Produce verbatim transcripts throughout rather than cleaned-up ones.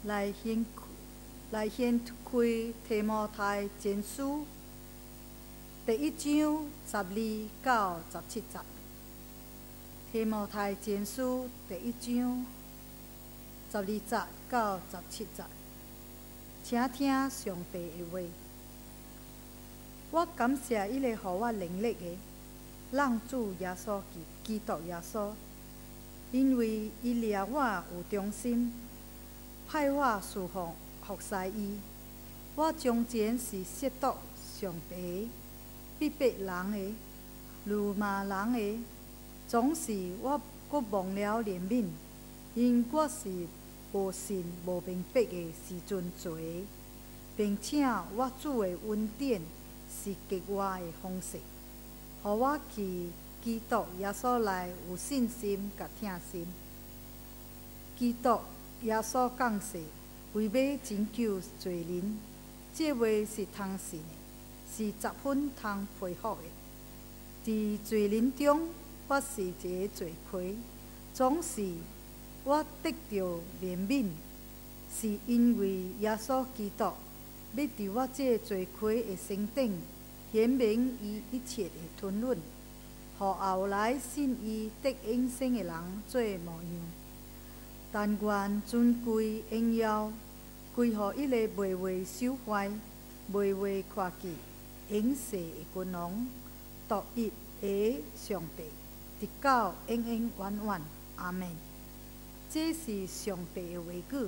来显来显开提摩太前书第一章十二到十七节。提摩太前书第一章十二节到十七节，请听上帝的话。我感谢迄个予我能力的，让主耶稣基督耶稣，因为伊掠我有忠心，派我侍奉服侍伊。我从前是亵渎上帝、逼迫人的、辱骂人的，总是我搁忘了怜悯，因我是无信无明白的时阵做的，并且我主的恩典是给我的方式，予我去基督耶稣内有信心甲疼心。基督耶稣降世，为要拯救罪人，这话是通信的，是十分通佩服的。伫罪人中，我是一个罪魁，总是我得到怜悯，是因为耶稣基督要伫我这罪魁的身顶显明伊一切的吞忍，互后来信伊得永生的人做模样。但愿尊贵荣耀归乎迄个袂为朽坏、袂为看见、永世的君王，独一的上帝，直到永永远远。阿门。这是上帝的话语。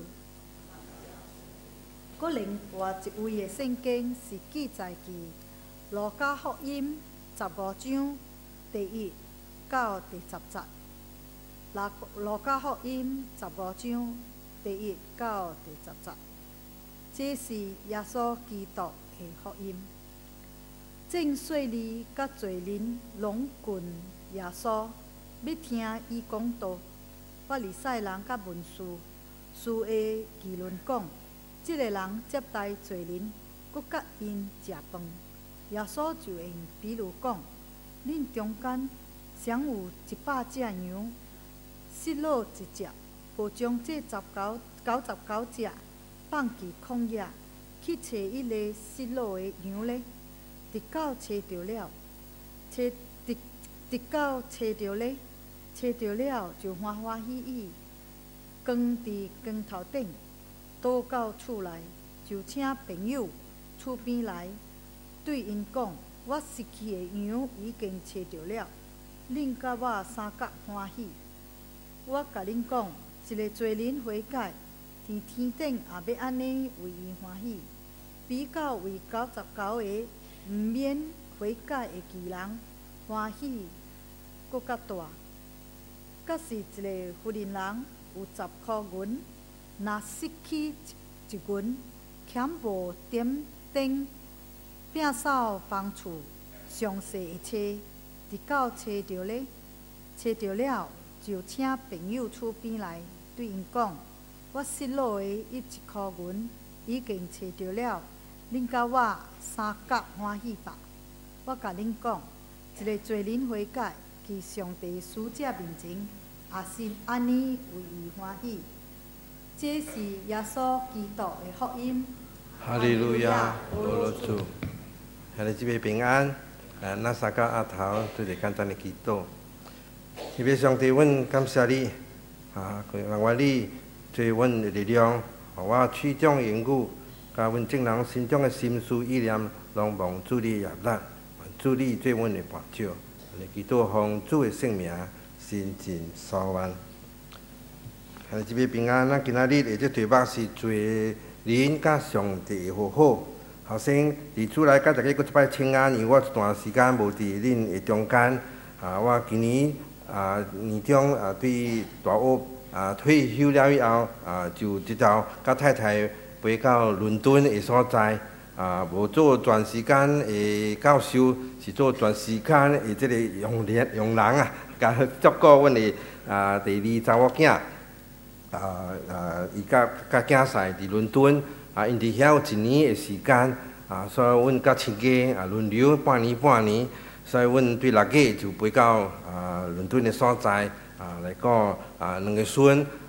搁另外一位的圣经是记载伫路加福音十五章第一到第十节。路加福音十五章第一到第十节，这是耶稣基督的福音。正税吏甲罪人拢近耶稣，要听伊讲道。法利赛人甲文士书的议论讲，这个人接待罪人，搁甲因食饭。耶稣就用比如讲，恁中间谁有一百只羊，失落一只，无将这十九九十九只放伫旷野，去找迄个失落的羊呢？直到找着了，找直直到找着呢，找着了就欢欢喜喜，扛伫扛头顶，倒到厝内，就请朋友厝边来，对因讲：我失去的羊已经找着了，恁甲我三角欢喜。我甲恁讲，一个罪人悔改，天天顶也要安尼为伊欢喜，比较为九十九个毋免悔改的奇人欢喜搁较大。假是一个富人人有十箍银，若失去一银，欠无点灯，摒扫房厝，详细的找，直到找着咧，找着了。就请朋友厝边来，对因讲：我失落的一一箍银已经找着了，恁甲我三角欢喜吧。我甲恁讲，一个罪人悔改，去上帝使者面前，也是安尼为伊欢喜。这是耶稣基督的福音。 哈利路亚，多罗主，下日即个平安。啊，咱三角阿头做一个简单的祈祷。特别上帝，阮感谢你，啊，让我你做阮的力量，互我取种言语，甲阮众人心中的心思意念，拢望主你业力，主你做阮的伴照。祈祷奉主的圣名，心尽所愿。下即个平安，咱今仔日的这题目是罪人甲上帝和好。后生伫厝内，甲大家搁一摆请安，因为我一段时间无伫恁的中间。啊，我今年啊年中啊对大屋啊退休了以后，啊就直接甲太太飞到伦敦的所在，啊无做全时间的教授，是做全时间的即个用人用人啊，甲照顾阮的啊第二查某囝，啊啊伊甲甲囝婿伫伦敦。啊，因伫遐有一年的时间，啊，所以阮甲亲家啊轮流半年半年，所以阮对六月就飞到啊伦敦的所在，啊来讲啊两个孙，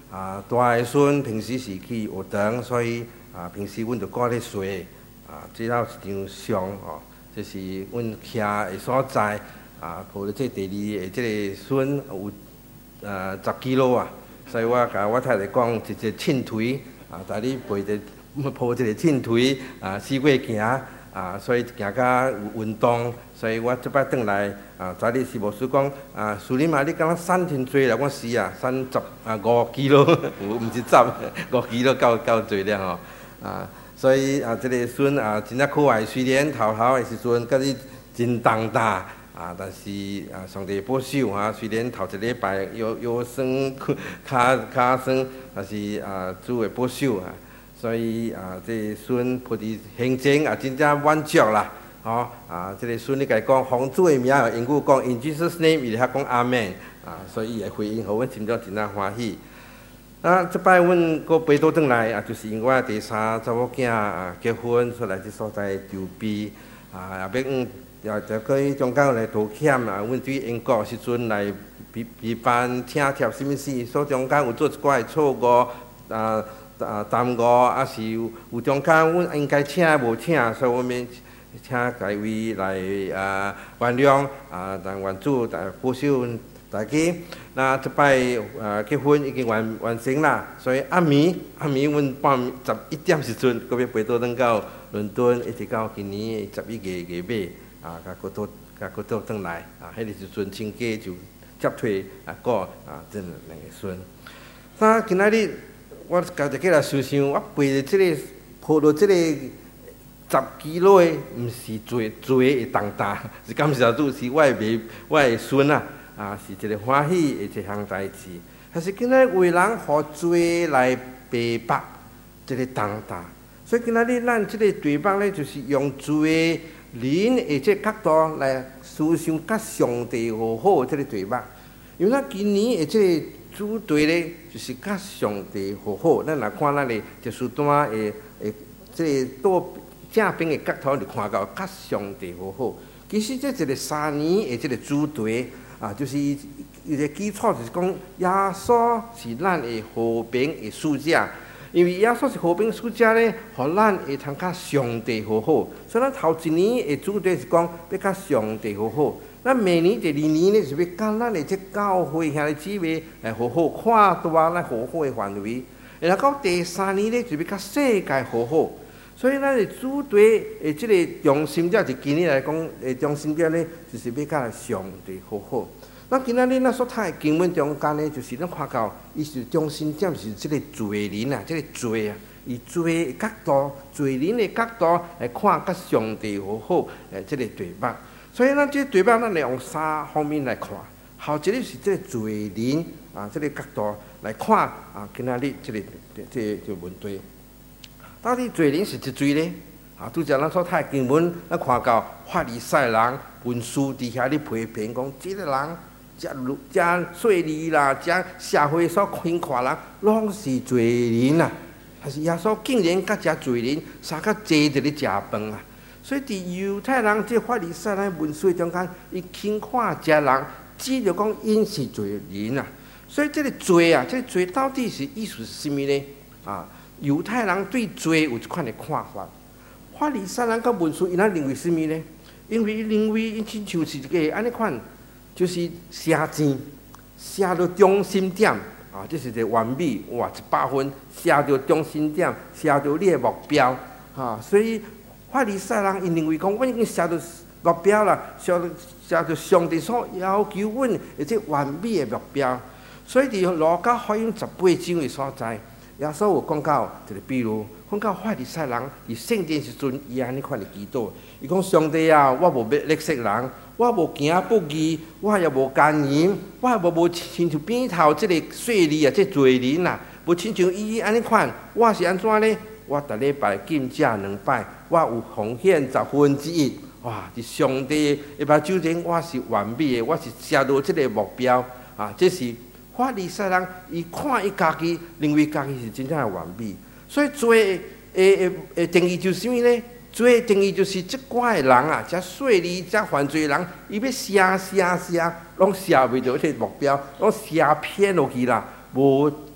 啊，大个孙平时是去学堂，所以啊，平时阮就挂咧睡。啊，即头一张相哦，这是阮徛的所在。啊，抱着这第二个即个孙有呃十几路啊，所以我甲我太太讲，一个秤腿啊，带你背着抱一个秤腿啊，四过行啊，所以行甲有运动。所以我即摆转来啊，昨日是牧师讲啊，苏林啊，你敢若瘦真多啦？我是啊，瘦十啊五基路，有毋是十五基路够够多了吼啊。所以啊，这个孙啊，真正可爱。虽然头头的时阵，甲你真重大啊，但是啊，上帝保守啊。虽然头一礼拜腰腰酸、骹骹酸，但是啊，主会保守啊。所以啊，这个孙抱伫行程啊，真正满足啦。吼啊，这个孙你甲伊讲，奉主的名，英语讲 In Jesus name， 伊就遐讲阿门啊。所以伊会回应，互阮心中真正欢喜。啊，即摆阮搁飞倒转来啊，就是因为我第三查某囝啊结婚，出来即所在筹备啊，也要嗯，也就可以中间来道歉啊。阮对英国时阵来比比班请帖什物事，所中间有做一寡的错误啊啊耽误，啊是有有中间阮应该请无请，所以我们请各位来啊原谅啊，但愿主来保守大家。那即摆呃结婚已经完完成啦，所以暗暝暗暝阮半十一点时阵，搁要飞倒转到伦敦，一直到今年十一月月尾啊，甲搁倒甲搁倒转来啊，迄个时阵亲家就接替啊过啊，真两个孙。那今仔日我家己来想想，我背着即个抱着即个十基路的，毋是做做会重大，是感谢主，是我的妹，我的孙啊。啊，是一个欢喜的一项代志，还是今仔为人互罪来白白，这个重大。所以今仔日咱这个对白咧，就是用罪人的这角度来思想，甲上帝和好这个对白。因为咱今年的这个主题咧，就是甲上帝和好。咱来看咱的耶稣单的的这个多正边的角度，就看到甲上帝和好。其实这一个三年的这个主题。啊，就是伊伊个基础就是讲，耶稣是咱的和平的使者，因为耶稣是和平使者咧，互咱会通甲上帝和好。所以咱头一年的主题是讲要甲上帝和好，咱明年第二年咧是要甲咱的这教会兄弟姊妹来和好，看大咱和好的范围。然后到第三年咧就要甲世界和好。所以咱的主题的这个中心者，就今年来讲，的中心者咧，就是要甲上帝和好。咱今仔日咱所读的经文中间咧，就是咱看到，伊是中心点是这个罪人啊，这个罪啊，以罪的角度、罪人的角度来看，甲上帝和好，诶，这个对白。所以咱这个对白，咱来用三方面来看。后一个是这个罪人啊，这个角度来看啊，今仔日这个这这个问题。到底罪人是一罪呢？啊，拄则咱所读的经文，咱看到法利赛人、文士伫遐咧批评讲，即个人、遮遮税吏啦、遮社会所宽阔人，拢是罪人啊！但是耶稣竟然甲遮罪人三个坐伫咧食饭啊！所以伫犹太人即法利赛人、文士中间，伊轻看遮人，只着讲因是罪人啊！所以这个罪啊，这个罪到底是意思是甚物呢？啊？犹太人对罪有一款的看法，法利赛人甲文士，因仔认为甚物呢？因为伊认为伊亲像是一个安尼款，就是写钱，写到中心点啊，这是一个完美哇，一百分，写到中心点，写到你的目标啊。所以法利赛人因认为讲，我已经写到目标啦，写到写到上帝所要求阮的这完美的目标。所以伫路加福音十八章的所在。耶稣有讲到一个比如，讲到法利赛人伫圣殿时阵，伊安尼款的祈祷，伊讲上帝啊，我无要勒色人，我无行不义，我也无奸淫，我也无无亲像边头即个税吏啊，即罪人啊，无亲像伊安尼款，我是安怎呢？我逐礼拜进食两摆，我有奉献十分之一，哇！伫上帝的目睭前，我是完美的，我是写到即个目标啊，这是。法利赛人伊看伊家己，认为家己是真正的完美，所以罪诶诶诶定义就是啥物呢？罪定义就是即寡的人啊，遮税吏、遮犯罪人，伊要写写写，拢写袂到迄个目标，拢写偏落去啦，无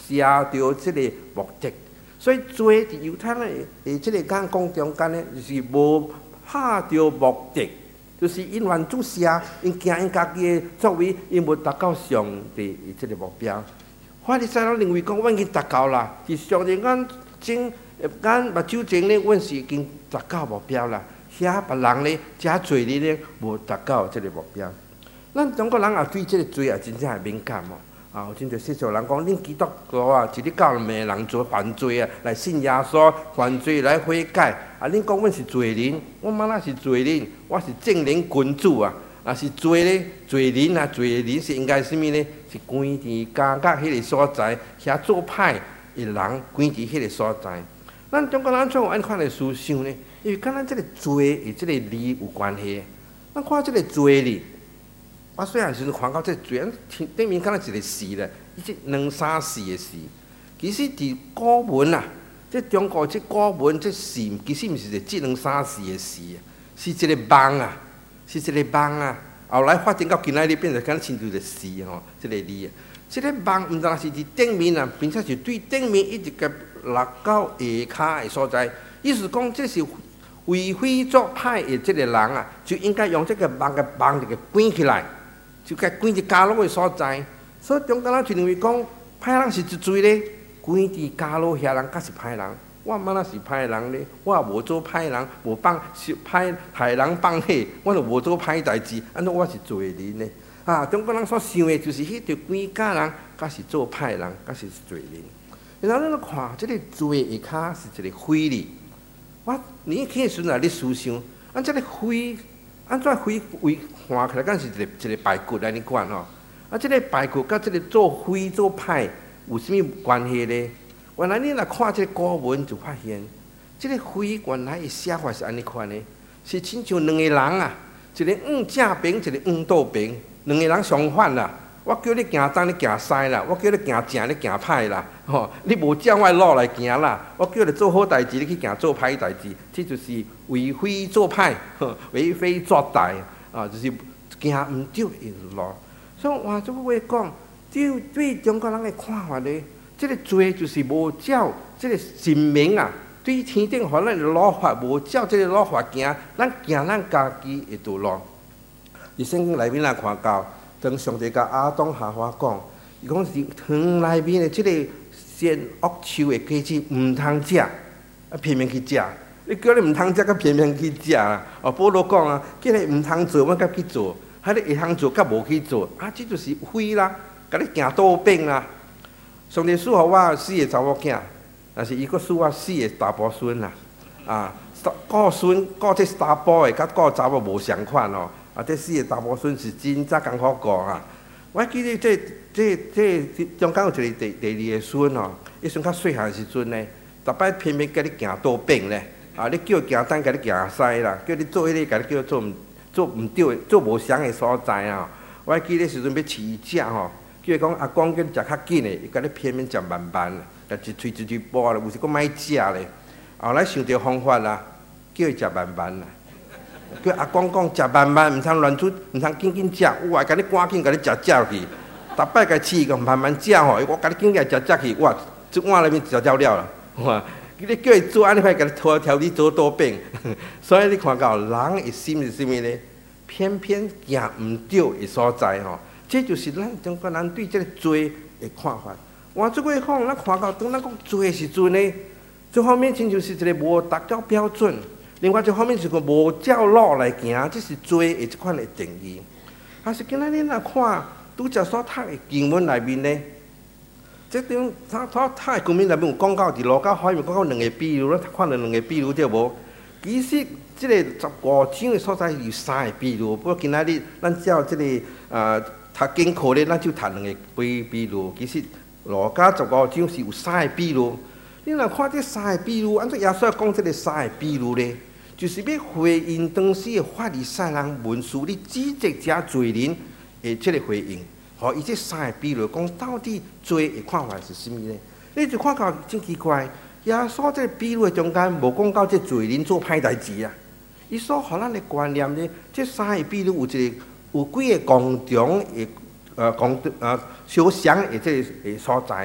写着即个目的。所以罪伫犹太人诶，即个眼光中间咧，就是无拍着目的，就是因原主写，因行因家己诶作为，因无达到上帝诶即个目标。法利赛人认为讲，阮已经达到啦，是上帝眼睛、眼目睭前咧，阮是已经达到目标啦。遐别人咧，遮罪人咧，无达到即个目标。咱中国人也对即个罪也真正系敏感哦。啊，有真侪世俗人讲，恁基督徒啊，是咧教咩人做犯罪啊，来信耶稣犯罪来悔改。啊，恁讲阮是罪人，我嘛那是罪人，我是正人君主啊。啊，是罪咧，罪人啊，罪人是应该什么呢？是关伫家甲迄个所在，遐做歹的人关伫迄个所在。咱中国人怎有安款的思想呢？因为跟咱即个罪与即个字有关系。咱看即个罪字。我虽然是看到这罪，顶面敢若一个字咧，伊即两三字的字，其实伫古文啊，即中国即古文即字，其实毋是一即两三字的字，是一个梦啊，是一个梦啊。后来发展到今仔日变成敢亲像一个字吼，即个字啊，即个梦毋单是伫顶面啊，并且是对顶面一直个落到下骹的所在，意思讲这是为非作歹的即个人啊，就应该用这个梦嘅梦就给关起来。就该关伫家牢的所在，所以中国人就认为讲，歹人是一罪咧，关伫家牢遐人，才是歹人。我嘛那是歹人咧，我也无做歹人，无放歹害人放火，我就无做歹代志，安怎我是罪人呢？啊，中国人所想的就是迄条关家人，才是做歹人，才是罪人。然后咱看即个罪下骹是一个非字，我年轻时阵啊，咧思想，按即个非。安怎灰为看起来，敢是一个一个排骨来你管吼？啊，即个排骨甲即个做灰做歹有啥物关系呢？原来你若看即个古文就发现，即个灰原来伊写法是安尼款的，是亲像两个人啊，一个往正边，一个往倒边，两个人相反啦。我叫你行东，你行西啦；我叫你行正，你行歹啦。吼，你无照我路来行啦。我叫你做好代志，你去行做歹代志，这就是为非作歹，为非作歹啊，就是行毋对的路。所以换做话讲，对对中国人的看法呢，这个罪就是无照这个神明啊，对天顶互咱的律法无照这个律法行，咱行咱家己的道路。伫圣经内面来看到。当上帝甲亚当夏娃讲，伊讲是汤内面的即个善恶树的果子毋通食，啊偏偏去食。你叫你毋通食，甲偏偏去食啦。哦，保罗讲啊，叫你毋通做，我甲去做；还你会通做，甲无去做，啊，这就是非啦，甲你行倒边啦。上帝赐予我四个查某囝，但是伊阁赐我四个大伯孙啦。啊，顾孙顾这大伯的，甲顾查某无相款哦。啊！这四个大伯孙是真正艰苦过啊！我记得这、这、这中间有一个第第二个孙哦，伊孙较细汉时阵呢，逐摆偏偏叫你行倒边咧，啊！你叫行东，叫你行西啦，叫你做迄个，叫你叫做毋做毋对、做无相的所在啊！我记得时阵要饲伊食吼，叫伊讲阿公叫你食较紧诶，伊甲你偏偏食慢慢，甲一喙一喙剥咧，有时佫莫食咧。后来想着方法啦，叫伊食慢慢啦。叫阿公讲，食慢慢，毋通乱出，毋通紧紧食。我甲你赶紧甲你食食去，逐摆甲饲个慢慢食吼。我甲你紧紧食食去，哇，一碗内面食了了啦。哇，你叫伊做安尼快，甲你拖条你做多变。所以你看到人的心是啥物呢？偏偏行毋对的所在吼，这就是咱中国人对这个罪的看法。换做话讲，咱看到当咱讲罪的时阵呢，这方面亲像是一个无达到标准。另外一方面是个无照路来行，这是罪的这款的定义。还是今仔日若看拄则所读的经文内面呢，这种他他读的经文内面有讲到伫路加福音讲到两个比喻，咱看到两个比喻对无？其实这个十五章的所在有三个比喻，不过今仔日咱照这个呃读经课咧，咱就读两个比比喻。其实路加十五章是有三个比喻。你若看这三个比喻，按照耶稣讲这个三个比喻咧，就是要回应当时的法利赛人文士咧指责遮罪人的这个回应。好，伊这三个比喻讲到底罪的看法是啥物呢？你就看到真奇怪，耶稣这比喻的中间无讲到这罪人做歹代志啊。伊所互咱的观念呢，这三个比喻有一个有几个共同的呃共呃相像的这个所在。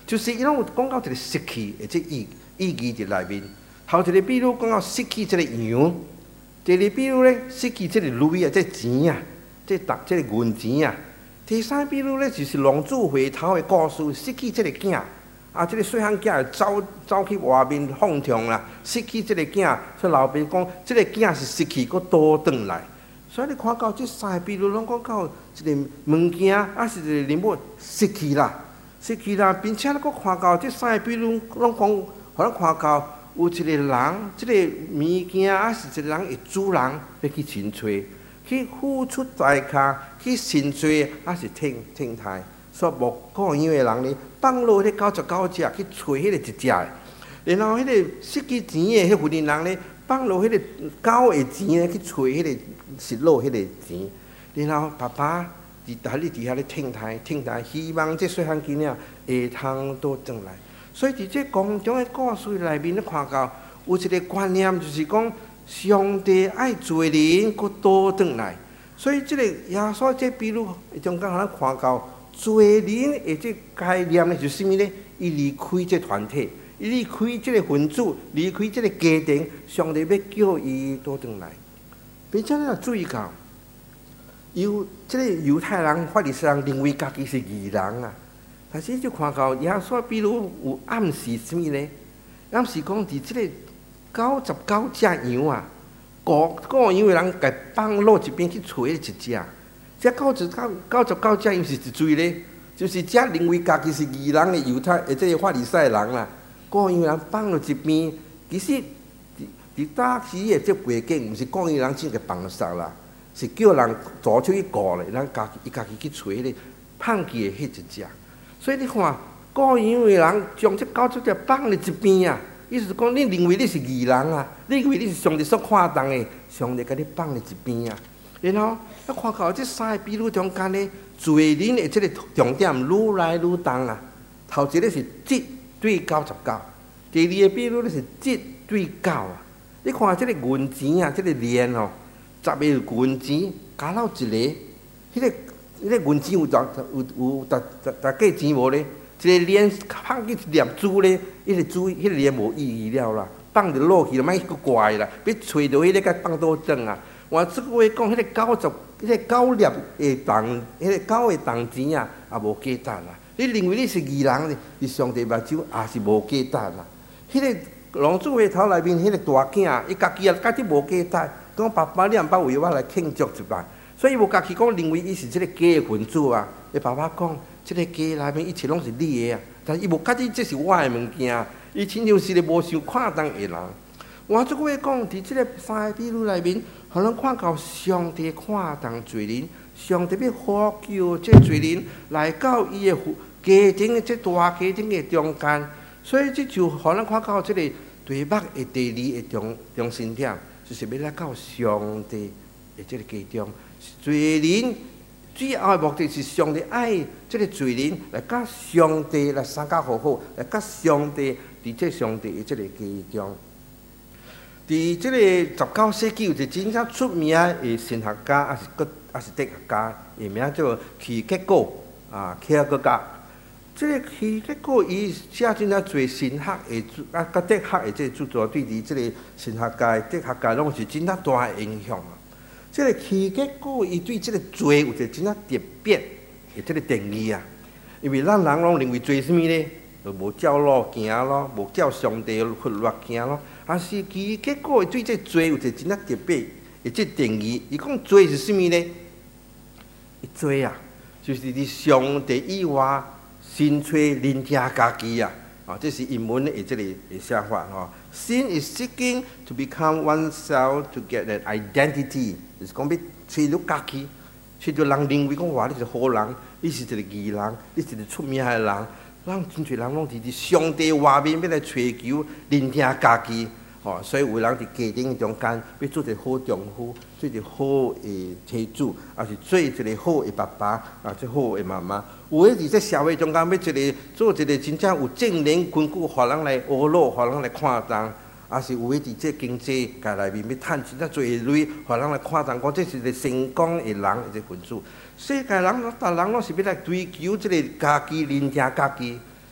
就是伊拢有讲到一个失去的这意意义伫内面。头一个比喻讲到失去这个羊，第二比喻咧失去这个镭啊，这钱啊，这达这个银钱啊。第三比喻咧就是浪子回头的故事，失去这个囝。啊！即、這个细汉囝走走去外面放纵啦，失去即个囝，所以老爸讲，即、這个囝是失去，佫倒转来。所以你看到即三个比喻，拢讲到一个物件，啊是一个人物失去啦，失去啦，并且你佫看到即三个比喻，拢讲，互咱看到有一个人，即、這个物件啊是一个人的主人要去寻找，去付出代价去寻找，啊是挺挺台。所以无顾养的人呢，放落迄九十九只去找迄个一只的，然后迄个失去钱的迄份人呢，放落迄个狗的钱呢去找迄个失落迄个钱，然后爸爸伫喺你底下咧听台听台，希望这细汉囡仔会通倒转来。所以伫这公中的故事内面，你看到有一个观念，就是讲上帝爱做人，佮倒转来。所以这个耶稣这比喻，中间互咱看到。做人的这概念呢，就是什么呢？伊离开这团体，伊离开这个分子，离开这个家庭，上帝要叫伊倒转来。并且你注意到，犹这个犹太人、法利赛人认为家己是义人啊，但是就看到耶稣比如有暗示什么呢？暗示讲伫这个九十九只羊啊，各各羊的人甲放落一边去找一只。这九十九九十九只又是一罪咧，就是只认为家己是义人的犹太，或者是法利赛人啦，各样人放到一边。其实伫当时的这背景，毋是各样人真个放杀啦，是叫人左手去告咧，人家己伊家己去找迄个放弃的迄一只。所以你看，各样的人将这九十只放在一边啊，意思是讲，你认为你是义人啊，你认为你是上帝所看重的，上帝甲你放在一边啊。然后，咱看到这三个比喻中间呢，做人的这个重点愈来愈重啊。头一个是七对九十九，第二个比喻呢是七对九啊。你看这个银钱啊，这个链哦，十个银钱加到一个，迄、那个迄、那个银钱有大有有大大大价钱无咧？一个链放去一粒珠咧，迄、那个珠迄、那个链无意义了啦，放着落去就莫个怪啦，要找到迄、那个放倒转啊。我这个话讲，迄个九十，迄个九粒的铜，迄个九的铜钱啊，也无价值啦。你认为你是义人，是上帝目睭也是无价值啦。迄、那个浪子回头内面，迄个大囝，伊家己也家己无价值，讲爸爸你也毋捌为我来庆祝一摆，所以无家己讲认为伊是即个家的分子啊。伊爸爸讲，即、这个家内面一切拢是你的啊，但伊无家己这是我的物件，伊亲像是个无想看重的人。我这个话讲，伫即个三个比喻内面。互咱看到上帝看重罪人，上帝要呼救这罪人来到伊的家庭的这大家庭的中间，所以这就互咱看到这个题目的第二个中中心点，就是要来到上帝的这个家中。罪人主要的目的是上帝爱这个罪人来甲上帝来相交好好，来甲上帝伫这上帝的这个家中。伫即个十九世纪，有一个真正出名的神学家，也是个也是哲学家，伊名叫齐结果啊，齐尔格格。即个齐结果，伊写真正侪神学的啊，甲哲学的即个著作，对伫即个神学界、哲学界拢是真正大的影响啊。即个齐结果，伊对即个罪有一个真正特别的即个定义啊。因为咱人拢认为罪什么呢？就无照路行咯，无照上帝法律行咯。啊，是其结果对这罪有一个真正特别的这定义。伊讲罪是什么呢？罪啊，就是伫上帝以外寻找人家家己啊。啊，这是英文的这个的写法吼。Sin is seeking to become oneself to get an identity， 就是讲要找到家己，找到人认为讲哇，你是好人，你是一个义人，你是一个出名的人。咱真侪人拢伫伫上帝外面要来追求认定家己，吼、哦，所以有人伫家庭中间要做一个好丈夫，做一个好的妻子，也是做一个好的爸爸，啊，做好的妈妈。有诶伫这社会中间要一个做一个真正有正人根据，互人来学乐，互人来看重。也是有诶伫这经济界内面要趁真正侪钱，互人来看重，讲这是一个成功的人的一个分子。世界人，逐人拢是要来追求即个家己认定家己，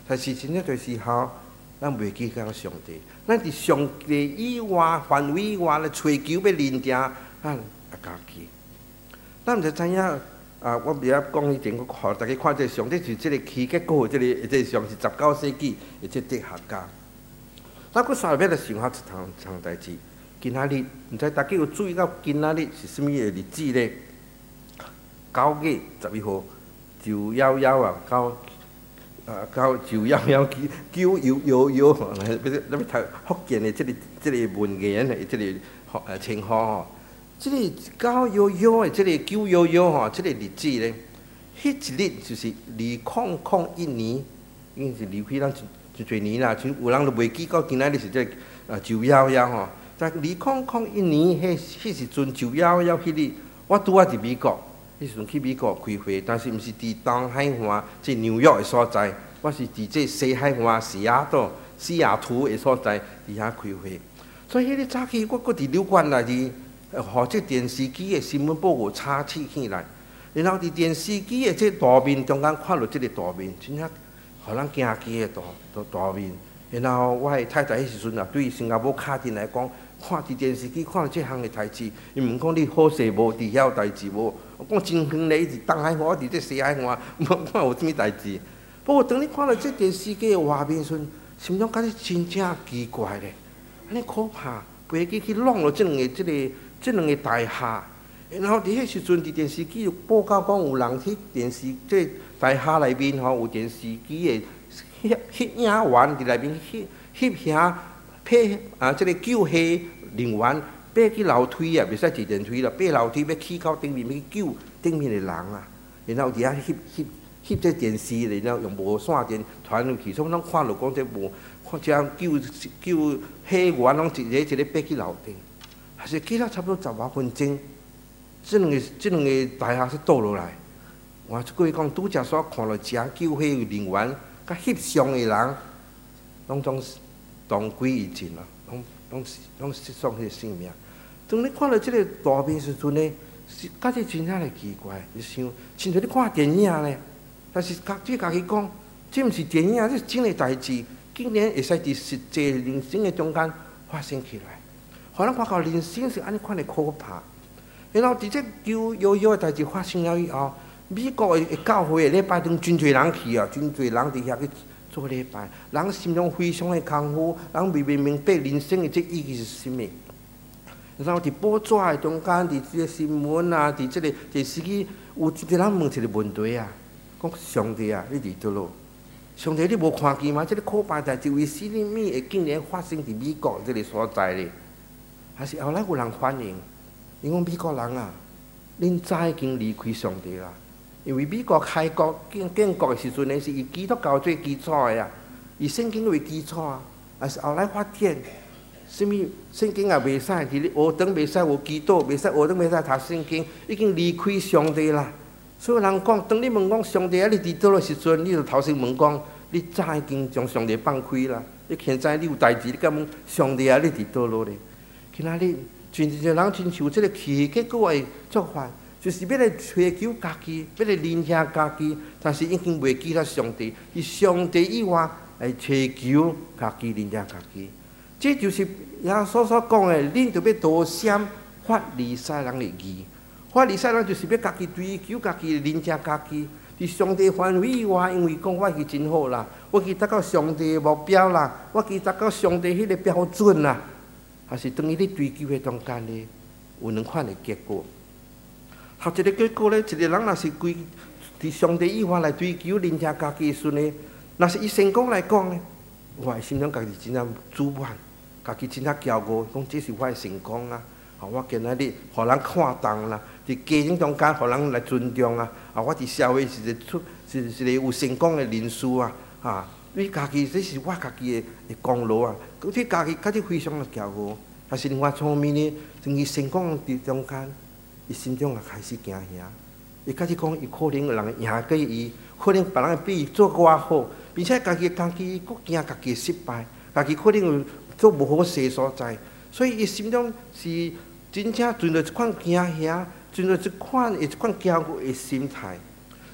但是真正的时候，咱袂记讲上帝，咱伫上帝以外范围以外咧追求要认定，咱也家己。咱毋知知影啊！我袂晓讲以前，我互大家看这上帝是即个起结果，即、这个即个上是十九世纪的即哲学家。咱佫稍微来想下一项一项代志。今仔日，毋知大家有注意到今仔日是啥物个日子咧？九月十一号，九夭夭啊，九啊九九夭夭九九幺幺幺，咱要读福建的即、这个即、这个文言的即、这个呃称号吼。即、这个九幺幺的即个九幺幺吼，即、这个日子咧，迄一日就是二零零一年，已经是离开咱真侪年啦，像有人都袂记到今仔日是即、这个呃九幺幺吼。在二零零一年，迄迄时阵九幺幺迄日，我拄啊伫美国，迄时阵去美国开会，但是毋是伫东海岸即纽约的所在，我是伫即西海岸西雅图、西雅图的所在伫遐开会。所以迄日早起，我搁伫旅馆内伫，互即电视机的新闻报告插起起来，然后伫电视机的即大面中间看到即个大面，真正互人惊奇的大大大面。然后我的太太迄时阵啊，对新加坡卡丁来讲，看伫电视机看到即项的代志，伊问讲你好势无？伫遐有代志无？我讲真远咧，伊伫东海岸，我伫即西海岸，无看有啥物代志。不过当你看到即电视机的画面时，心中感觉真正奇怪咧，安尼可怕，飞机去弄了即两个即、这个即两个大厦，然后伫迄时阵伫电视机有报告讲有人去电视即、这个、大厦内面吼有电视机的。翕翕影员伫内面翕翕遐配啊，即、这个救火人员爬去楼梯啊，袂使坐电梯啦，爬楼梯要起到顶面要救顶面的人啊。然后伫遐翕翕翕这电视，然后用无线电传入去，所以拢看到讲这无看这救救火员拢一个一个爬去楼顶，还是过了差不多十外分钟，即两个即两个大厦是倒落来。我即个讲拄则所看到遮救火人员。甲翕相的人，拢总同归于尽啦，拢拢拢失丧迄个性命。当你看到即个大面时阵呢，是感觉真正的奇怪，就想，亲像你看电影咧，但是家己家己讲，这毋是电影，这是真的代志，竟然会使伫实际人生的中间发生起来，互咱看到人生是安尼款的可怕。然后伫这九幺幺的代志发生了以后。美国的教会的礼拜堂真侪人去啊，真侪人伫遐去做礼拜，人心中非常的空虚，人未明明白人生的这意义是啥物。然后伫报纸的中间，伫这个新闻啊，伫这个电视机，有一个人问一个问题啊，讲上帝啊，你伫倒落？上帝你无看见吗？这个可怕代志为什么会竟然发生伫美国这个所在咧？还是后来有人反映，因为美国人啊，恁早已经离开上帝啦。因为美国开国建建国的时阵呢，是以基督教做基础的啊，以圣经为基础啊。但是后来发现，什么圣经也袂使，伫咧学堂袂使有基督，袂使学堂袂使读圣经，已经离开上帝啦。所以人讲，当你问讲上帝啊，你伫倒的时阵，你就头先问讲，你早已经将上帝放开啦。你现在你有代志，你敢问上帝啊，你伫倒落咧？今仔日真侪人亲像即个起结果的做法。就是要来追求家己，要来认下家己，但是已经袂记得上帝，以上帝以外来追求家己，认下家己。这就是耶稣所讲的，恁就要多闪法利赛人的义。法利赛人就是要家己追求家己，认下家己。伫上帝范围以外，因为讲我是真好啦，我去达到上帝的目标啦，我去达到上帝迄个标准啦，还是等于你追求的中间呢，有两款的结果。头一个结果咧，一个人若是归伫上帝以外来追求认下家己的时呢，若是伊成功来讲呢，我的心中家己真正自满，家己真正骄傲，讲这是我的成功啊！啊，我今仔日互人看重啦，伫家庭中间互人来尊重啊！啊，我伫社会是一个出是是一个有成功的人士啊！啊，你家己这是我家己的功劳啊！而且家己家己非常的骄傲，但是另外一方面呢，从伊成功伫中间。伊心中也开始惊吓，伊开始讲，伊可能有人赢过伊，可能别人比伊做较好，并且家己家己佫惊家己失败，家己可能有做无好势所在，所以伊心中是真正存着一款惊吓，存着一款一款骄傲的心态。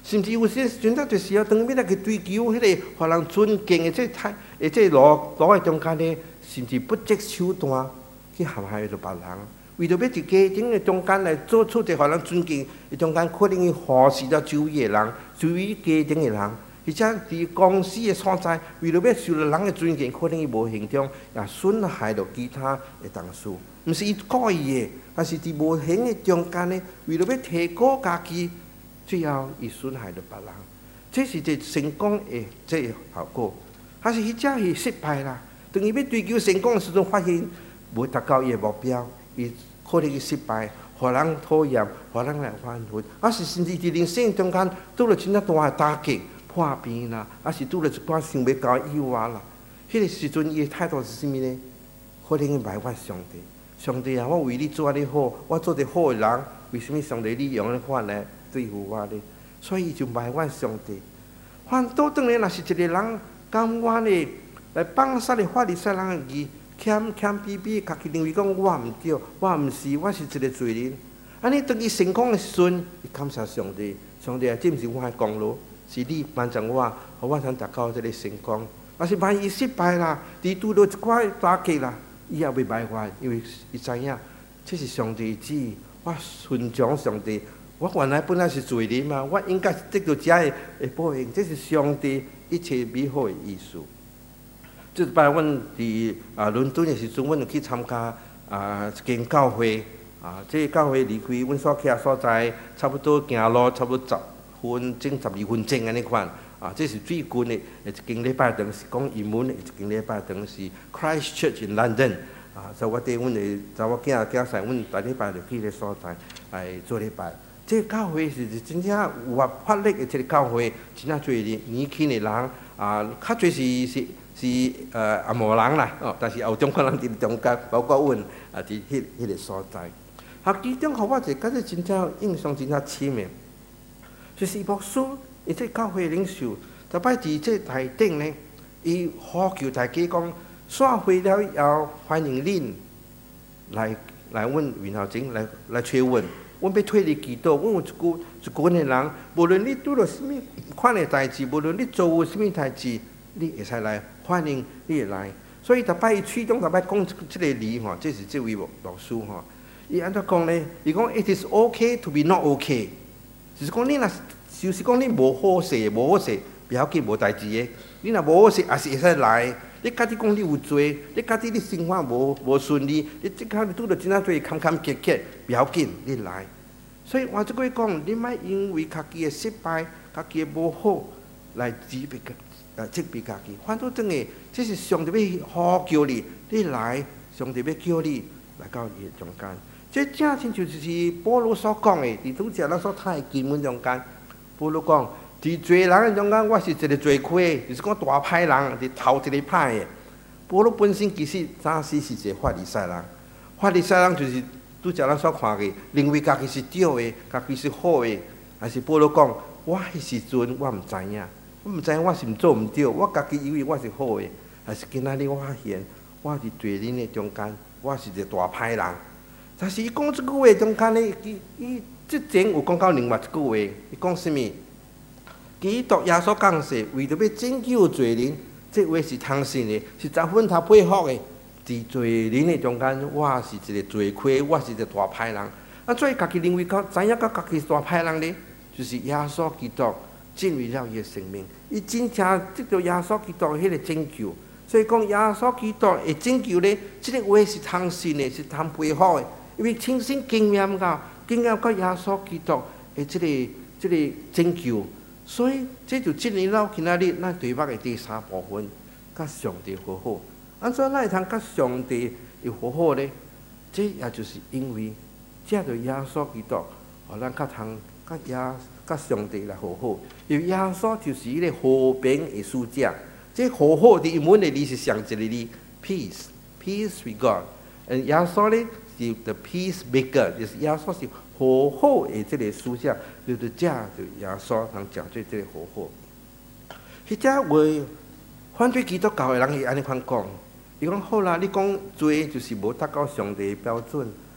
甚至有些选择就是要当面来去追求迄个互人尊敬的这态，诶，这路路的中间呢，甚至不择手段去陷害着别人，为着要伫家庭的中间来做出一互人尊敬的中间，可能去忽视了周围的人，周围家庭的人，而且伫公司的所在，为了要受到人的尊敬，可能伊无形中也损害着其他的同事，毋是伊故意的，但是伫无形的中间呢，为了要提高家己。最后，伊损害着别人，这是一个成功的这个效果。还是迄只是失败啦？当伊要追求成功的时阵，发现无达到伊的目标，伊可能去失败，互人讨厌，互人来反悔。还是甚至伫人生中间拄了真正大的打击、破病啦，还是拄了一寡想袂到的意外啦。迄、那个时阵，伊的态度是啥物呢？可能去埋怨上帝。上帝啊，我为你做安尼好，我做一个好的人，为什么上帝你用安尼法来对付我呢？所以伊就埋怨上帝。反倒当然，若是一个人甘愿的来放杀的法利赛人的义，谦谦卑卑，家己认为讲我毋对，我毋是，我是一个罪人。安尼当伊成功的时阵，伊感谢上帝，上帝啊，这毋是我的功劳，是你帮助我，互我通达到这个成功。若是万一失败啦，伫拄到一寡打击啦。伊也袂埋怨，因为伊知影这是上帝旨意。我顺从上帝，我原来本来是罪人嘛，我应该得到这的的报应。这是上帝一切美好的意思。这摆阮伫啊伦敦的时阵，阮就去参加啊一间教会啊，这个教会离开阮所徛所在，差不多行路差不多十分钟、十二分钟安尼款。啊，这是最近的一间礼拜堂，是讲英文的一间礼拜堂，是 Christchurch in London。啊，所以我对阮的查某囝囝婿，阮逐礼拜就去个所在来做礼拜。这个教会是真正有活法力的一个教会，真正侪年轻的人啊，较侪是是是呃阿摩人啦，哦，但是也有中国人伫中间，包括阮啊伫迄迄个所在。啊，其中互我一个感觉真正印象真正深的，就是牧师。伊这教会领袖，特别伫这台顶呢，伊呼求大家讲，散会了以后，欢迎恁来来阮面头前来来找阮，阮要替你祈祷。阮有一句一群的人，无论你拄到什么款的代志，无论你做有什么代志，你会使来欢迎你会来。所以特别伊吹中特别讲这个字吼，这是这位牧师吼，伊安怎讲呢？伊讲 It is okay to be not okay， 就是讲你若。就是讲你无好势，无好势，不要紧，无代志的。你若无好势，也是会使来。你家己讲你有罪，你家己你生活无无顺利，你即刻你拄到真正多坎坎坷坷，不要紧，你来。所以换一句讲，你莫因为家己的失败、家己的无好来责备呃责备家己。反倒等于这是上帝要呼叫你，你来，上帝要叫你来到伊的中间。这正亲就是保罗所讲的，伫拄则咱所睇经文中间。保罗讲，伫罪人的中间，我是一个罪魁，就是讲大歹人，伫头一个歹的。保罗本身其实早时是一个法利赛人，法利赛人就是拄则咱所看的，认为家己是对的，家己是好的。还是保罗讲，我迄时阵我毋知影，我毋知影我是毋做毋对，我家己以为我是好的，还是今仔日我发现，我伫罪人的中间，我是一个大歹人。但是伊讲即句话中间呢，伊伊。之前有讲到另外一句话，伊讲什么？基督耶稣降世，为着要拯救罪人，这话是通信的，是十分头佩服的。伫罪人的中间，我是一个罪魁，我是一个大歹人。啊，所以家己认为到知影到家己是大歹人呢，就是耶稣基督进入了伊的生命，伊真正得到耶稣基督的迄个拯救。所以讲耶稣基督的拯救呢，这个话是通信的，是通佩服的，因为亲身经验到。经验到耶稣基督的这个、这个拯救，所以这就进入到今仔日咱对目的第三部分，甲上帝和好。安怎咱会通甲上帝会和好呢？这也就是因为借着耶稣基督，互咱较通甲耶甲上帝来和好。因为耶稣就是迄个和平的使者。这和好的英文的字是上一个字 ，peace，peace with God。而耶稣呢？是 the peacemaker， 就是耶稣是和好的这个思想，就是这就耶稣能讲做这个和好。迄只话反对基督教的人是安尼款讲，伊讲好啦，你讲罪就是无达到上帝的标准，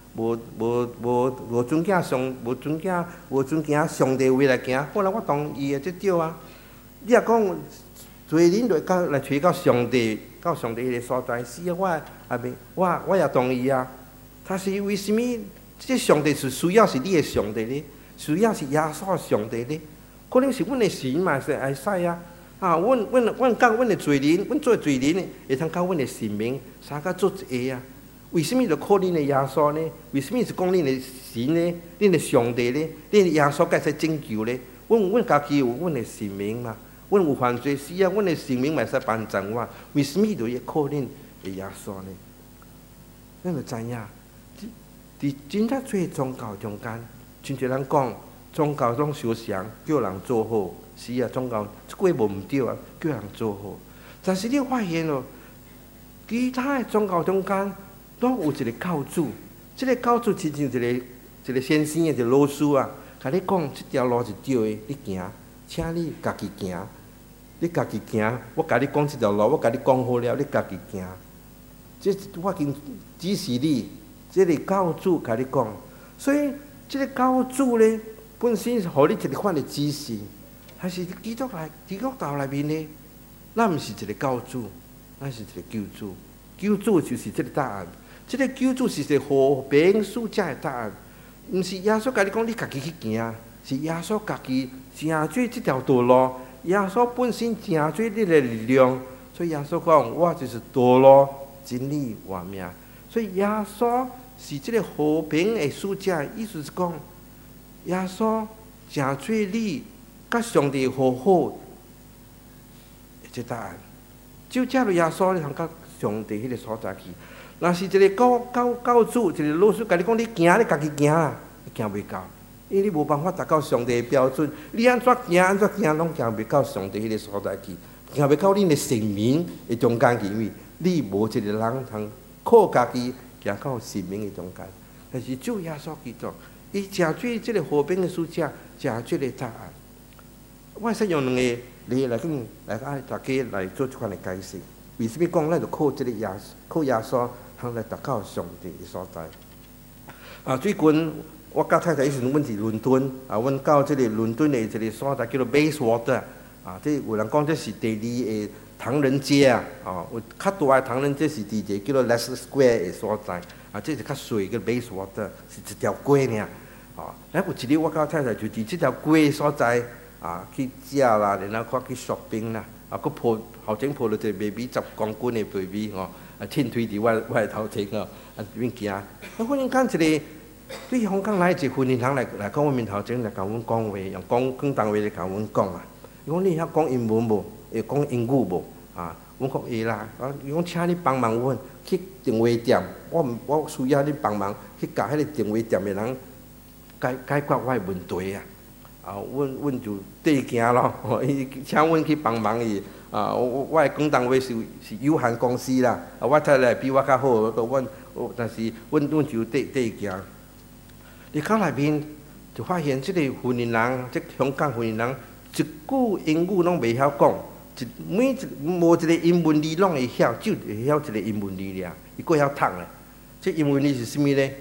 无无无无尊敬上，无尊敬无尊敬上帝话来行，后来我同意啊，这对啊。你若讲做人来到来找到上帝，到上帝迄个所在，是啊，我也袂，我我也同意啊。但是为什么这上帝是需要是你的上帝呢？需要是耶稣的上帝呢？可能是阮的神嘛，是会使啊。啊，阮阮阮甲阮的罪人，阮做罪人会通甲阮的神明三个做一个啊。为什么就靠恁的耶稣呢？为什么是讲恁的神呢？恁的上帝呢？恁的耶稣该使拯救呢？阮阮家己有阮的神明嘛？阮有犯罪是啊，阮的神明嘛使帮助我。为什么就要靠恁的耶稣呢？咱就知影，伫真正做宗教中间，真侪人讲宗教拢相像，叫人做好。是啊，宗教这句无毋对啊，叫人做好。但是你发现哦，其他的宗教中间，拢有一个教主，这个教主亲像一个一个先生的一个老师啊，甲你讲这条路是对的，你行，请你家己行，你家己行。我甲你讲这条路，我甲你讲好了，你家己行。这我已经指示你，这个教主甲你讲，所以这个教主呢，本身是互你一个款的指示。还是基督来基督教内面呢？咱毋是一个教主，咱是一个救主。救主就是这个答案。这个救主是一个和平世界的答案，毋是耶稣甲你讲你家己去行，是耶稣家己行做这条道路。耶稣本身行做你的力量，所以耶稣讲我就是道路、真理、活命。所以耶稣是这个和平的世界，意思是讲耶稣行做你。甲上帝和好，这答案。就借着耶稣，你通甲上帝迄个所在去。若是一个教教教主，一个老师，甲你讲你行，你家己行啦，你行袂到，因为你无办法达到上帝的标准。你安怎行，安怎行，拢行袂到上帝迄个所在去，行袂到恁的神明的中间去，因为你无一个人通靠家己行到神明的中间。但是主耶稣基督，伊诚做这个和平的世界，诚做个答案。我使用两个例来跟来爱大家来做一款的解释。为什么讲咱就靠这个耶靠耶稣，通来达到上帝的所在？啊，最近我甲太太以前阮伫伦敦，啊，阮到这个伦敦的一个所在叫做 Bayswater， 啊，这有人讲这是第二个唐人街啊，哦，有较大的唐人街是伫一个叫做 Leicester Square 的所在，啊，这是较水叫 Bayswater， 是一条街尔，哦，咱有一日我甲太太就伫这条街的所在。啊，去食啦，然后看去 shopping 啦，啊，佫抱后前抱了一个 baby 十公斤的 baby 吼，啊，天推伫我我头前哦，啊，边行。啊，忽然间一个对香港来一个婚姻人来来讲，我面头前来甲阮讲话，用讲广东话来甲阮讲啊。伊讲你晓讲英文无？会讲英语无？啊，阮讲会啦。啊，伊讲请你帮忙阮去电话店，我毋我需要你帮忙去甲迄个电话店的人解解决我的问题啊。啊，阮阮就缀行咯，伊请阮去帮忙伊。啊，我我的广东话是是有限公司啦，啊，我睇来比我较好，阮但是阮阮就缀缀行。你到内面就发现，即个婚姻人，即香港婚姻人，一句英语拢袂晓讲，一每一无一个英文字拢会晓，就会晓一个英文字尔，伊佫晓读咧。即英文字是啥物呢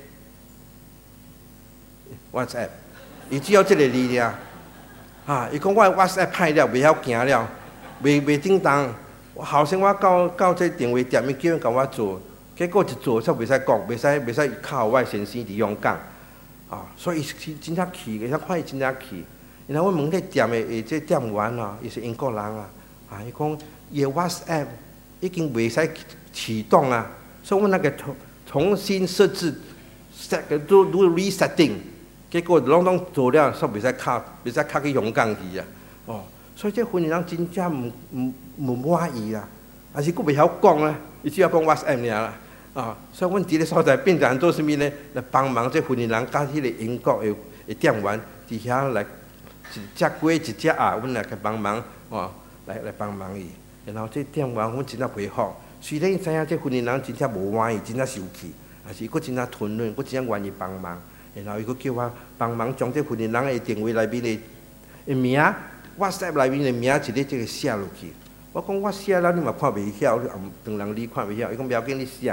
？WhatsApp。伊只有即个字尔，啊！伊讲我 WhatsApp 歹了，袂晓行了，袂袂叮当。后生我到到这电话店，伊叫人甲我做，结果一做煞袂使讲，袂使袂使靠我先生伫香港，啊！所以伊真正气，会晓看伊真正气。然后我问迄店的诶，这店员啊，伊是英国人啊，啊！伊讲伊 WhatsApp 已经袂使启动啊，所以我那个重重新设置 set 个都都 resetting。结果拢拢做了，煞袂使卡，袂使卡去香港去啊！哦，所以这婚姻人真正毋毋毋满意啊，还是佫袂晓讲咧，伊只晓讲 WhatsApp 尔啦。啊，所以阮伫咧所在变成做啥物呢？来帮忙这婚姻人甲迄个英国的的店员伫遐来一只鸡一只鸭，阮来去帮忙哦，来来帮忙伊。然后这店员阮真正回复，虽然伊知影这婚姻人真正无满意，真正生气，但是佫真正吞忍，佫真正愿意帮忙。然后伊佫叫我帮忙将这婚姻人的电话内面的的名 ，WhatsApp 内面的名一个一个写落去。我讲我写了，你嘛看袂晓，你当人你看袂晓。伊讲不要紧，你写。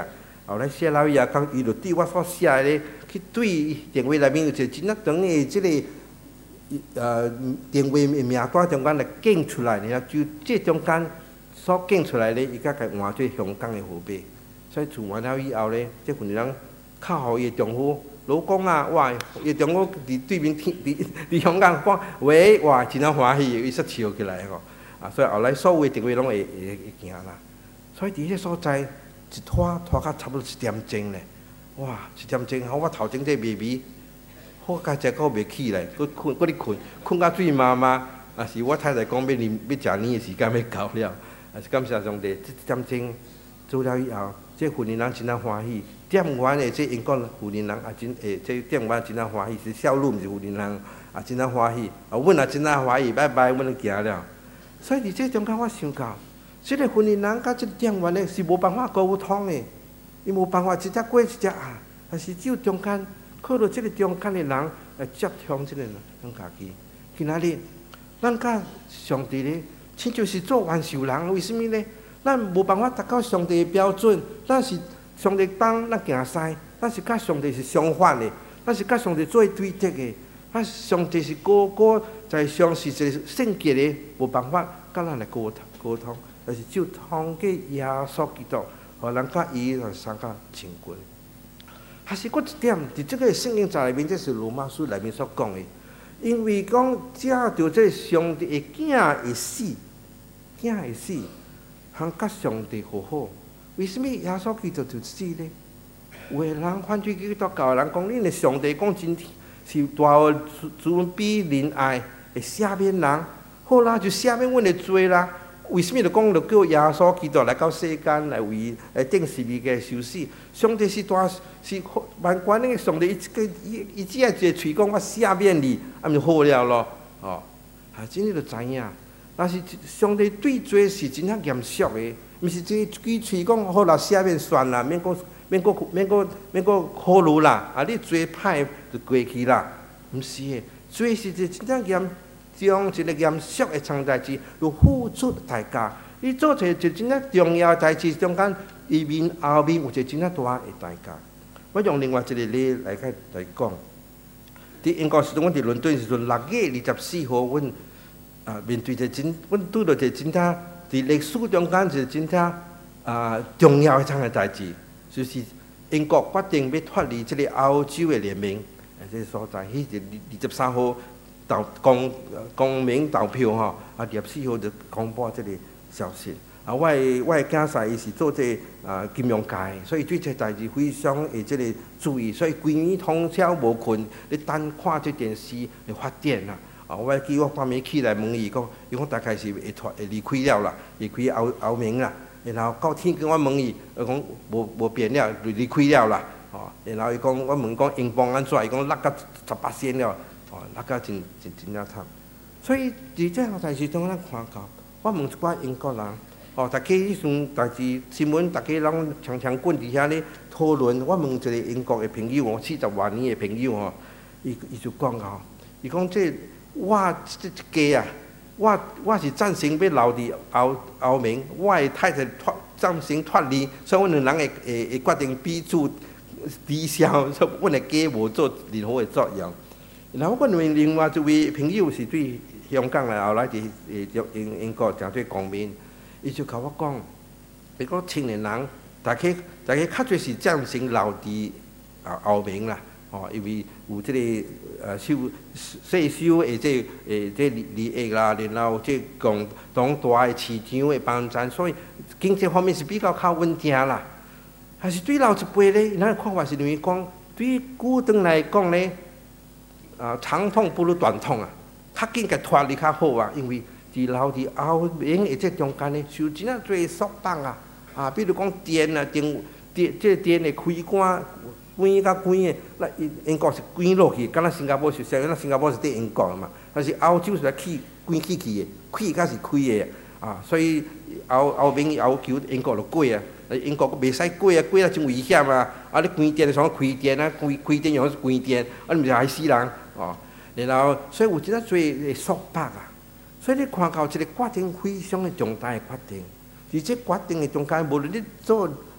后来谢老爷讲，伊就对我所写的去对电话内面有一个真啊长的即、这个呃电话的名单中间来建出来，然后就这中间所建出来的，伊甲甲换做香港的号码。所以做完了以后咧，这份人靠好伊丈夫老公啊，哇！伊丈夫伫对面天，伫伫香港讲，喂，哇，真啊欢喜，伊煞笑起来吼。啊，所以后来所有的电话拢会会会行啦。所以伫迄所在一拖拖到差不多一点钟咧，哇，一点钟好，我头前这微微，好佳只个袂起来，佫困，佫咧困，困到水麻麻。啊，是我太太讲要啉要食年的时间要到了，啊是感谢上帝，这一点钟做了以后。这妇人人真啊欢喜，店员的这因讲妇人人也真诶，这店员真啊欢喜，是小女毋是妇人人，也真啊欢喜。啊，阮也真啊欢喜，拜拜，阮就行了。所以伫这中间，我想到，这个妇人人甲这个店员的是无办法沟通的，伊无办法一只过一只啊，但是只有中间靠着这个中间的人来接通这个人咱家己。今仔日，咱甲上帝咧，亲就是做完受人，为什么呢？咱无办法达到上帝的标准，咱是上帝帮咱行师，咱是甲上帝是相反的，咱是甲上帝做对敌的，咱上帝是个个在上是一个圣洁的，无办法甲咱来沟通沟通，但是只有通过耶稣基督，互咱甲伊来相较亲近。还是佫一点，伫即个圣经在内面，这是罗马书内面所讲的，因为讲借着这上帝的囝会死，囝会死。通甲上帝和好，为什么耶稣基督就死呢？有个人反对基督教的人讲，恁的上帝讲真是大有慈悲仁爱，会赦免人，好啦，就赦免阮的罪啦。为什么就讲就叫耶稣基督来到世间来为来定十字架受死？上帝是大是万关的上帝，伊个伊伊只要一个喙讲我赦免你，啊，就好了咯。哦，啊，真个就知影。但是上帝对罪是真正严肃的，毋是这举喙讲好啦，赦免算啦，免讲免讲免讲免讲考虑啦，啊，你罪歹就过去啦，毋是的，罪是一个真正严将一个严肃的场代志，要付出代价。你做一个真正重要的代志，中间伊面后面有一个真正大的代价。我用另外一个例来甲来讲，伫英国时阵，阮伫伦敦时阵，六月二十四号，阮。啊，面对一真，阮拄到一真正伫历史中间一真正啊重要一场嘅代志，就是英国决定要脱离即个欧洲嘅联盟，啊，即个所在，迄日二十三号投公公民投票吼，啊，二十四号就公布即个消息。啊，我嘅我嘅囝婿伊是做即个啊金融界，所以对这代志非常会即个注意，所以规暝通宵无困，咧等看即电视嚟发展啦。啊！我记我半暝起来问伊讲，伊讲大概是会脱会离开了啦，离开欧欧盟啦。然后到天光我问伊，伊讲无无变了，就离开了啦。哦，然后伊讲我问讲英镑安怎？伊讲落到十八仙了，哦，落到真真真正惨。所以伫这项代志中，咱看到，我问一寡英国人，哦，大家迄阵代志新闻，大家拢常常滚伫遐咧讨论。我问一个英国的朋友，我四十多年的朋友吼，伊伊就讲哦，伊讲这。我即一家啊，我我是赞成要留伫欧欧盟，我的太太脱赞成脱离，所以阮两人会会会决定彼此抵消，所以阮的家无做任何的作用。然后阮另外一位朋友是对香港来后来伫诶英英国诚对公民，伊就甲我讲，伊讲青年人，大家大家较侪是赞成留伫啊欧盟啦。哦，因为有即、这个呃收税收的这诶这利利益啦，然后这共同大的市场的帮助，所以经济方面是比较较稳定啦。还是对老一辈咧，咱看法是认为讲，对古长来讲咧，啊长痛不如短痛啊，较紧甲脱离较好啊，因为伫留伫欧盟的这中间咧，受真啊侪束缚啊，啊，比如讲电啊电电这电的开关。关甲关的，那英国是关落去，敢若新加坡是，虽然新加坡是对英国嘛，但是欧洲是来起关起去的，开甲是开的啊，所以欧欧盟要求英国就过啊，英国袂使过啊，过啊真危险啊！啊，你关电想开电啊，开开电用是关电，啊，你毋是害死人哦。然后，所以有真啊侪束缚啊，所以你看到一个决定非常的重大的决定，而且决定的中间，无论你做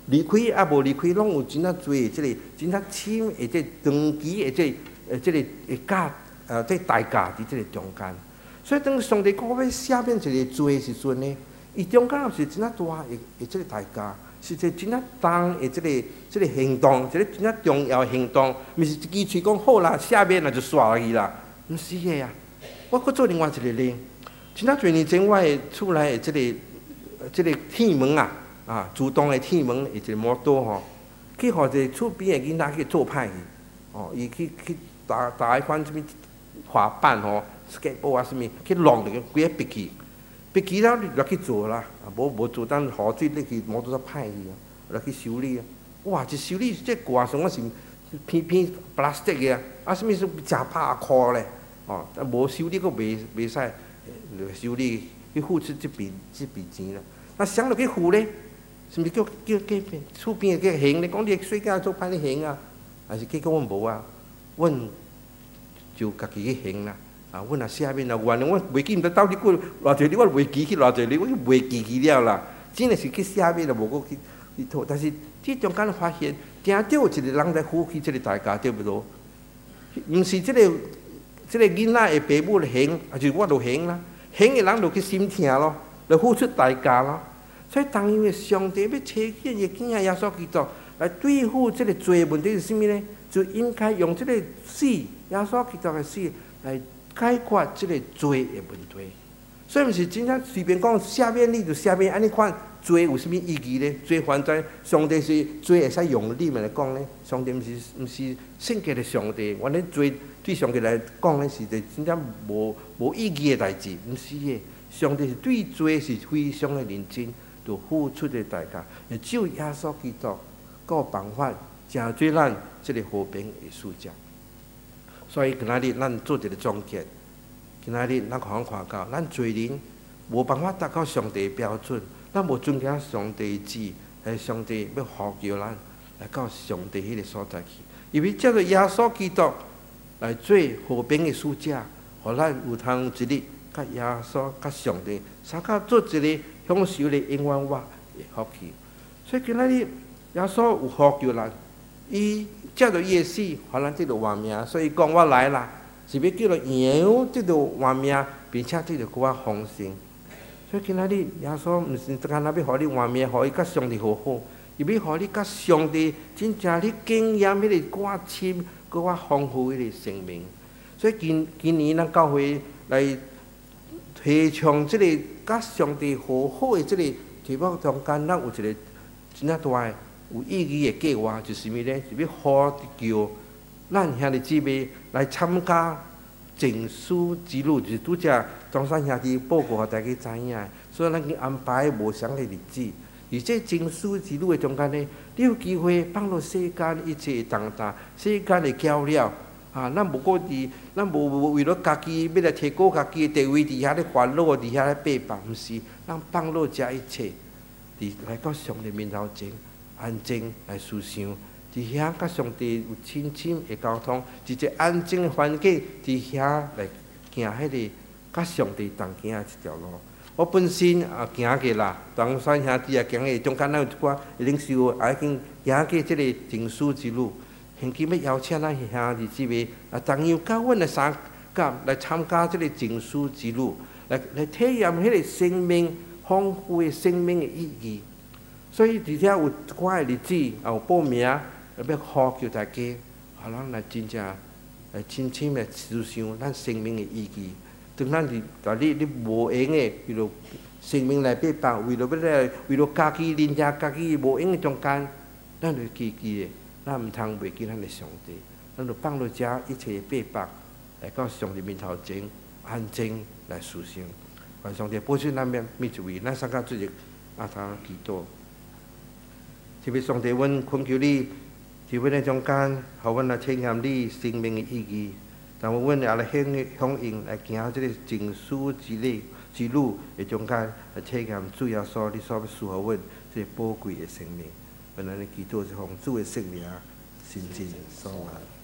离开也无离开，拢有真啊多的即个真啊深的即长期的即呃即个诶价呃即代价伫即个中间。所以当上帝讲要赦免一个罪的时阵呢，伊中间也是真啊大的的即个代价，是一个真啊重的即个即个行动，一个真啊重要的行动，毋是一支喙讲好啦，赦免啦就煞落去啦，毋是的啊。我搁做另外一个例，真啊侪年前我的厝内的即个即个铁门啊。啊，自动的铁门，一个摩托吼，去互一个厝边的囡仔去做歹去，哦，伊去去打打一款什物滑板吼 ，skateboard 啊什物，去弄着规个逼去，逼去了你就去做啦，啊，无无做当雨水你去摩托车歹去啊，来去修理啊，哇，一修理这挂上我是偏偏 plastic 的啊，啊，什物是真拍箍咧，哦，啊无修理佫袂袂使修理，去付出这笔这笔钱啦，那想落去付咧。是毋是叫叫叫厝边个叫行？你讲你水饺做歹你行啊？还是结果阮无啊？阮就家己去行啦。啊，阮也赦免啦。原来我袂记毋知到底过偌济日，我袂记去偌济日，我袂记去了啦。真诶是去赦免啦，无过去去讨。但是这中间发现，定着有一个人在付起这个代价，对不对？毋是这个这个囡仔的爸母行，还是我就行啦？行的人就去心疼咯，就付出代价咯。所以，当因为上帝要差遣伊囝仔耶稣基督来对付这个罪问题是啥物呢？就应该用这个死耶稣基督的死来解决这个罪的问题。所以，毋是真正随便讲赦免你就赦免，安尼看罪有啥物意义呢？罪犯罪，上帝是罪会使用理来讲呢？上帝毋是毋是圣洁的上帝，原来罪对上帝来讲呢是一个真正无无意义的代志，毋是的。上帝是对罪是非常的认真。就付出的代价，也只有耶稣基督个有办法成就咱这个和平的事件。所以今仔日咱做一个总结，今仔日咱看看到，咱罪人无办法达到上帝的标准，咱无尊敬上帝的旨，来上帝要呼叫咱来到上帝迄个所在去，因为借着耶稣基督来做和平的使者，互咱有通一日甲耶稣、甲上帝，三甲做一个。享受咧永远活的福气，所以今仔日耶稣有呼叫咱，伊借着伊的死，互咱得到活命。所以讲我来啦，是要叫做羊得到活命，并且得到搁较丰盛。所以今仔日耶稣毋是单单要互你活命，互伊甲上帝和好，伊要互你甲上帝真正你经验迄个搁较深、搁较丰富迄个生命。所以今今年咱教会来。提倡即个甲上帝和好的即个题目中间，咱有一个真啊大有意义的计划，就是啥物呢？是要呼叫咱兄弟姊妹来参加证书之路，就是拄则中山兄弟报告互大家知影。所以咱去安排无相的日子，而这证书之路的中间呢，你有机会放入世间一切重担，世间的较了。啊！咱无过伫，咱无为了家己要来提高家己的地位，伫遐咧烦恼，伫遐咧背叛，毋是，咱放落遮一切，伫来到上帝面头前，安静来思想，伫遐甲上帝有亲亲的沟通，伫一个安静的环境，伫遐来行迄个甲上帝同行的一条路。我本身啊行过啦，当山兄弟也行过，中间咱有一寡领袖也已经行过即个证书之路。现今要邀请咱兄弟姊妹啊，同样甲阮来三甲来参加即个证书之路，来来体验迄个生命丰富的生命的意义。所以伫遮有一寡的日子，也有报名，要呼叫大家，互咱来真正来深深来思想咱生命的意义。当咱伫在你你无用的，为了生命来背叛，为了要来为了家己人家家己无用的中间，咱就记记的。咱毋通袂记咱的上帝，咱就放落遮一切背叛，来到上帝面头前安静来思想。愿上帝保守咱面每一位，咱三甲做一阿头祈祷。特别上帝，阮恳求你，伫阮的中间，互阮来体验你生命的意义。但我阮也来响响应来行即个证书之路之路的中间，来体验主要所你所要赐互阮即宝贵的生命。本来的祈祷是奉主的圣名，心之所愿。